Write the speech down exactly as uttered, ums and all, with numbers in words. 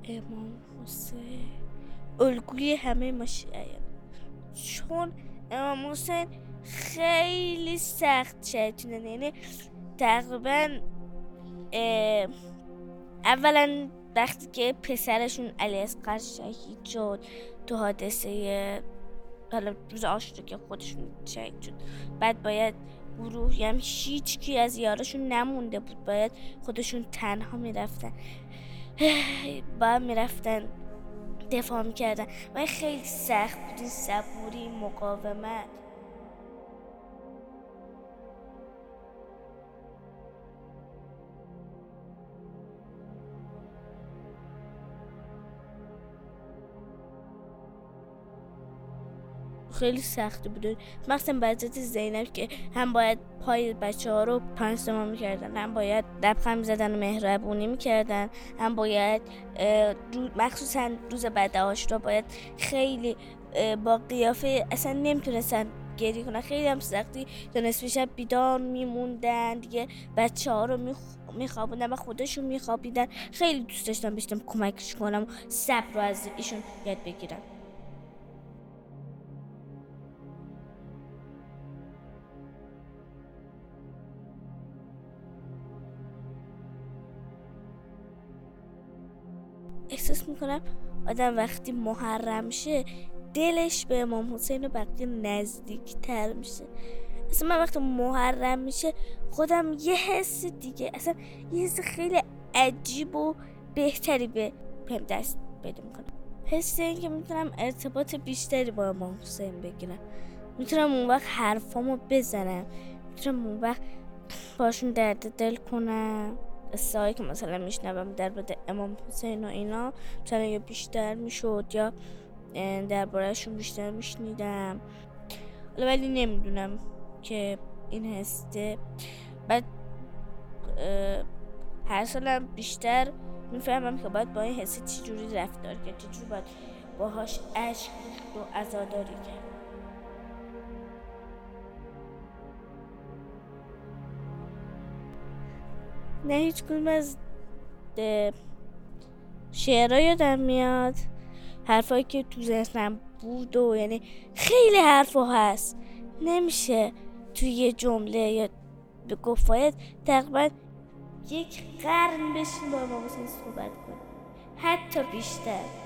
امام حسین الگوی همه ما شیعیان، چون امام حسین خیلی سخت شهید شدن. یعنی تقریبا اولا وقتی که پسرشون علی اصغر شهید شد تو حادثه حالا روز عاشورا که خودشون شهید شد، بعد باید گروه هم هیچ کی از یارشون نمونده بود، باید خودشون تنها میرفتن باید میرفتن دفاع میکردن و خیلی سخت بود این صبوری مقاومت. خیلی سختی بود، مخصوصا بعضیت زینب که هم باید پای بچه ها رو پانسما میکردن، هم باید لبخند میزدن و مهربونی میکردن، هم باید مخصوصا روز بعد عاشورا باید خیلی با قیافه اصلا نمیتونستن گریه کنن، خیلی هم سختی تا نصف شب بیدار میموندن دیگه، بچه ها رو میخوابوندن و خودشون میخوابیدن. خیلی دوست داشتم بشتم کمکش کنم و صبر رو از ایشون یاد بگیرم. احساس میکنم آدم وقتی محرم شه دلش به امام حسین و بقیه نزدیک تر میشه. اصلا من وقتی محرم میشه خودم یه حس دیگه، اصلا یه حس خیلی عجیب و بهتری به هم دست پیدا میکنم. حس این که میتونم ارتباط بیشتری با امام حسین بگیرم، میتونم اون وقت حرفامو بزنم، میتونم اون وقت باشون درد دل کنم. قصه‌هایی که مثلا میشنوم در مورد امام حسین و اینا مثلا یا بیشتر میشد یا دربارهشون بیشتر میشنیدم، ولی نمیدونم که این حسه. بعد هر سالم بیشتر میفهمم که باید با این حسه چجوری رفتار کرد، چجوری باید باهاش عشق و عزاداری کرد. نه هیچ کدوم از شعرها یادم میاد، حرفایی که تو ذهنم بود و یعنی خیلی حرفا هست نمیشه توی یه جمله یا به گفت تقریبا یک قرن بشین با امام حسین صحبت کنیم، حتی بیشتر.